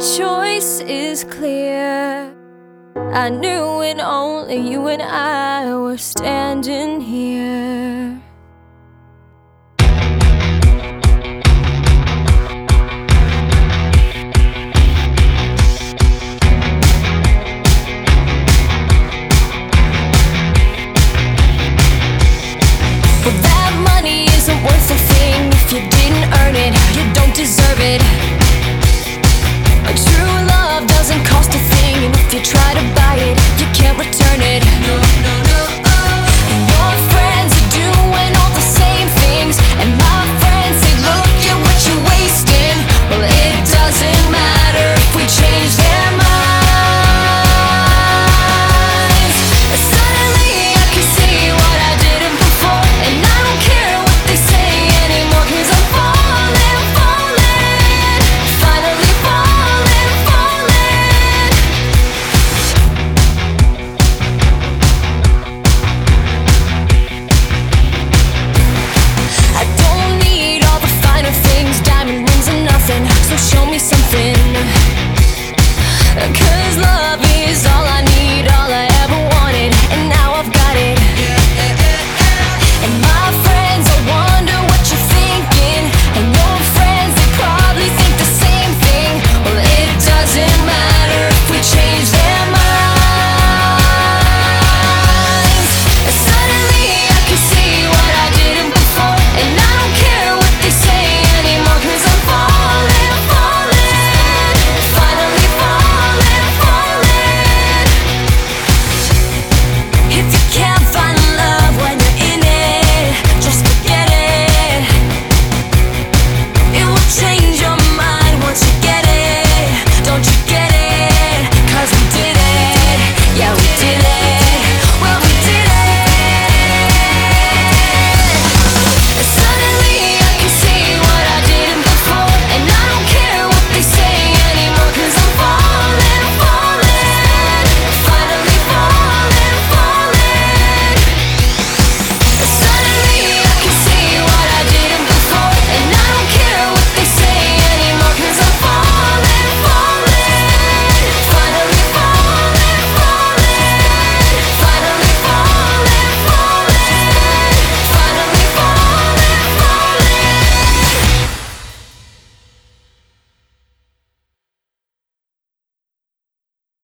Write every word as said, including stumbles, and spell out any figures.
choice is clear. I knew when only you and I were standing here. Well, that money isn't worth a thing if you didn't earn it, you don't deserve it. A true love doesn't cost a thing, and if you try to buy it, you can't return it. No, no, no.